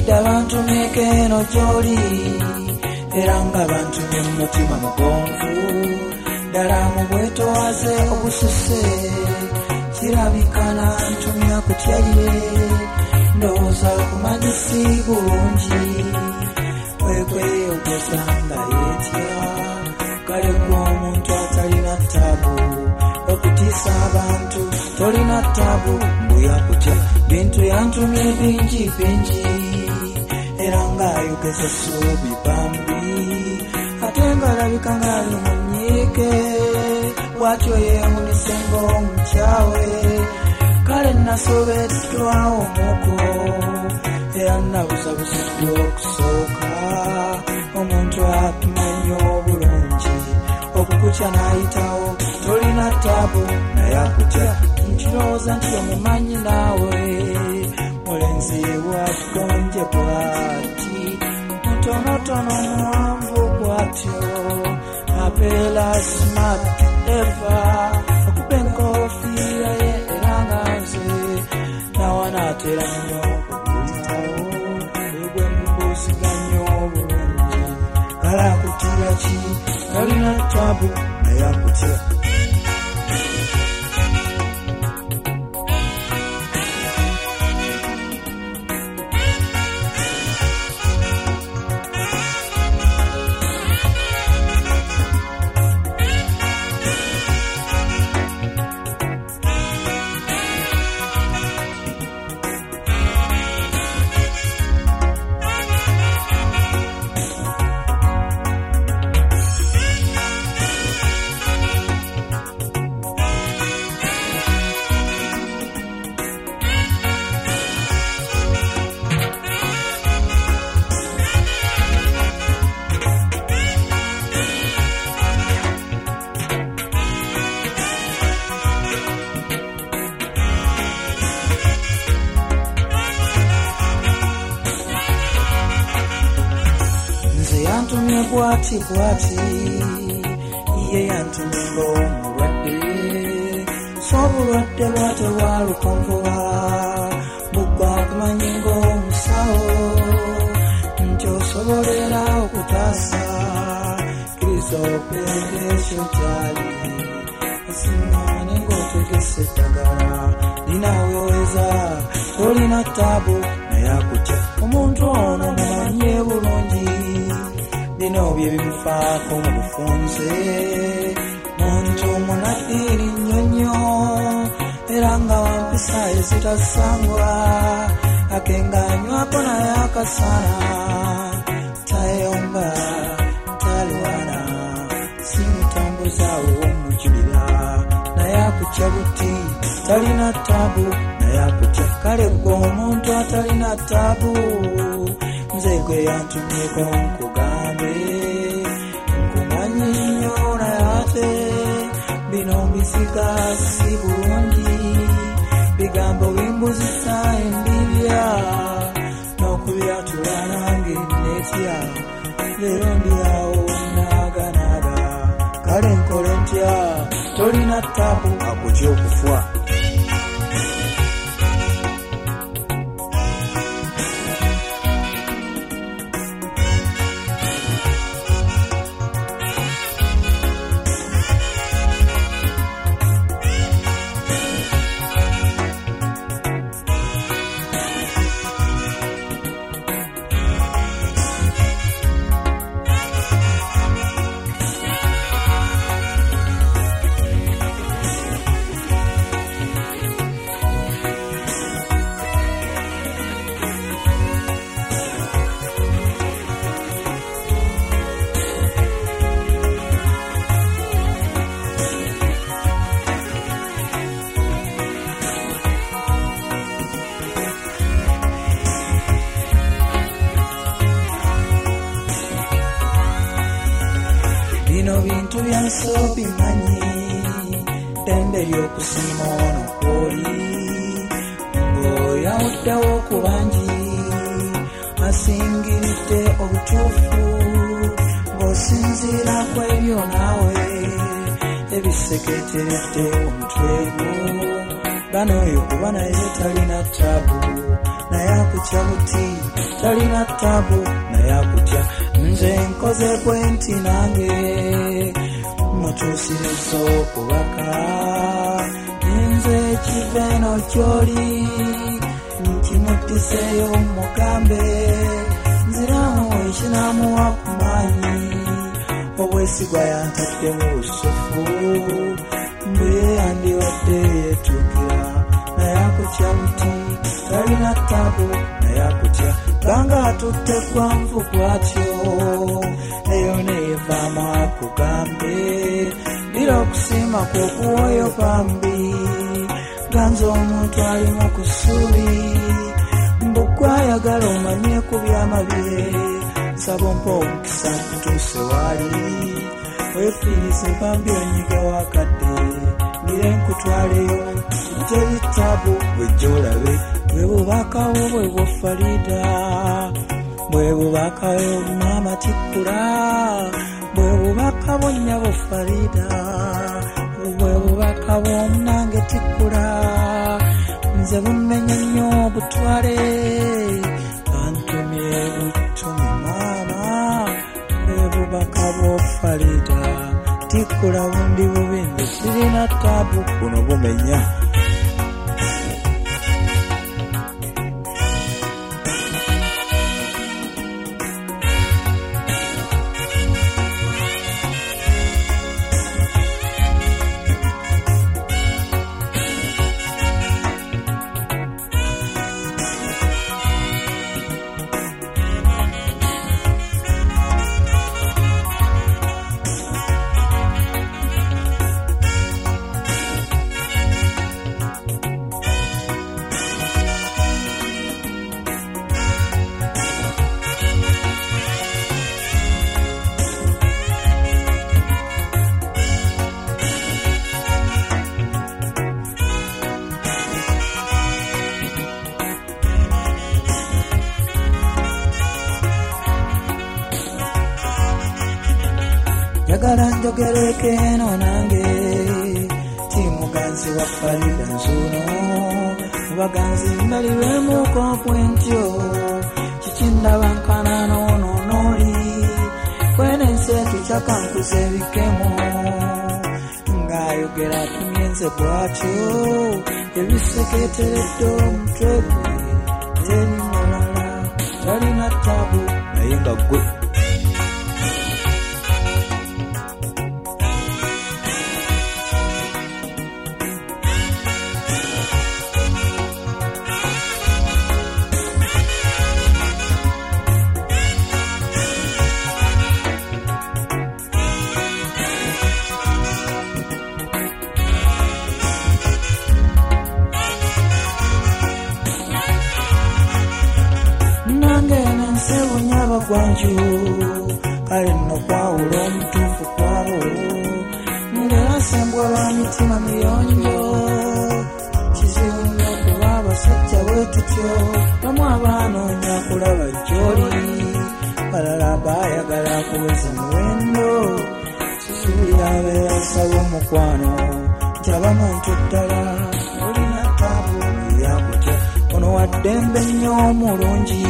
Dda bantumyeko eno gy'oli era nga bantumye mu mutima mugonvu ddala mu bwetoowaze obususe kirabika nantumya kutyalire ndowooza kumanyisi bulungi wekweyogeza nga yeetya kale gwe omuntu atalina ttaabu okutiisa abantu tolina ttaabu mbuyakutya bintu yantumye bingi bingi era ng'ayogeza essuubi bambi ate ng'alabika ng'ali mu nnyiike bw'atyo yeewunise ng'omukyawe kale nasobeddwa omuko era nabuzabuziddwa okusooka omuntu atumanyi obulungi okukutya n'ayitawo tolina ttaabu naye akutya nkirowooza nti omumanyi naawe mulenzi bwatugonje bwati mutonotono muwanvu bwatyo abeera smart eva okuba enkofiira ye era nga nze nawanaatera nnyo okuyitawo egwe mubuziganya obulungi kale akutira ki talina ttaabu naye akutya yantumye bwati bwati ye yantumye ng'omulwadde so obulwadde bwate bwalukonvuba bugwa kumanyi ng'omusawo nti osobolera okutaasa kiriza okwenda ekyo kyali asiŋŋaane ng'otegese eddagala linaweeweza tolina ttaabu naye akutya omuntu ono mumanye bulungi bino bye bimufaako mu bufunze muntu munaddiiri nnyonnyo era nga wampisa ezitasangwa akengaanywako naye akasana tayomba talwana simutambuza w'omujulira naye akutya buti talina ttaabu naye akutya kale gwe omuntu atalina ttaabu nze gwe yantumyeko nkugambe nkumanyi nnyo naye ate bino mbiziga si bulungi bigambo bimbuzisa endibya n'okubyatula nange netya leero ndyawo naaganaaga kale nkole ntya tolina ttaabu akutya okufwa bino bintu byanso bimanyi ddembe ly'okusiima wano kwoli ng'oyawuddewo ku bangi asingiridde obutuufu ng'osinziira ku ebyo naawe ebiseketeredde omutwe gwo bano oyo kuba naye talina ttaabu naye naye akutya buti, talina taabu naye akutya. Nze nkoze bwenti nange mutuusiriza okubaka, nze kiva eno gy'oli nkimuttiseeyo mugambe, nziramu ekinamuwa ku maanyi, obwesigwa yantadde mu busufu, mbe yandibadde yeetuukira naye akutya buti, talina taabu naye akutya. Banga atutte gwanvu bw'atyo, eyo neevaamu akugambe, ddira okusiima kw'okuwoyo bambi, ganza omuntu ali mu kusuubi, mbugwayagala omanye ku byama bye, nsaba ompa omukisa nkutuuse waali, weefiirize bambi onyiga wakadde, ndire nkutwaleyo teri taabu bwejja olabe, bwe bubakawo bwe bw'Farida, bwe bubakawo maama Tikkula, bwe bubakawo nnyabo Farida, bwe bubakawo munange Tikkula, nze bumenye nnyo obutwale, bantumye butumi maama, bwe bubakawo Farida, Tikkula bundi bubindi, sirina taabu buno bumenya. Njagala njogereko eno nange, ti muganzi wa Farida nzuno, mubaganzi mbaliwemuko bwentyo, kiki ndaba nkanano n'oli, kwene nseetu kyakankuza ebikemo, ng'ayogera atumye nze bw'atyo, ebiseketeredde omutwe gwe, teri mulala, talina taabu naye nga ggwe. Gwanju kale nno kwawula omutuufu kwabo, ngera sembwa lwa mitima miyonjo, kizibu nnyo kuba abasajja bwe tutyo, bamu abaanoonya kulaba gy'oli, balala baayagala kuweza muwendo, sisuulira abeera asaba omukwano, njabamu ntu ddala, olina taabu yakutya, ono waddembe nnyo omulungi,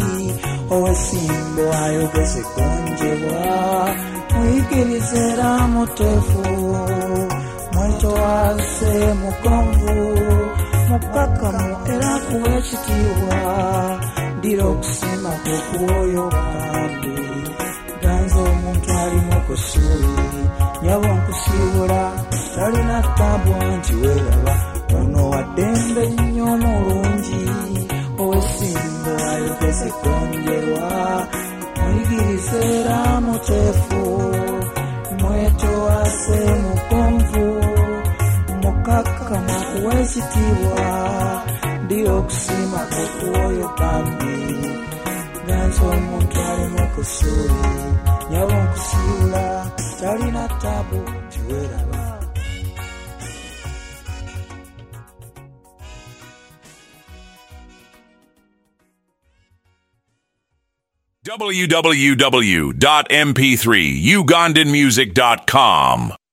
owesimbo ayogeze gonjebwa, muyigirize era muteefu, mwetowaze mugonvu, mukakkamu era kuwa ekitiibwa, ddira okusiima kw'okuwoyo bambi, ganza omuntu ali mu kusuubi, nyabo nkusiibula, talina taabu nti weeraba, ono waddembe nnyo omulungi, owesimbo ayogeze gonjerwa, muyigirize era muteefu, mwetowaze mugonvu, mukakkama kuwa ekitiibwa, ddira okusiima kw'okuwoyo bambi, ganza omuntu ali mu kusuubi, nyabo nkusiibula, talina taabu nti weeraba. www.mp3ugandanmusic.com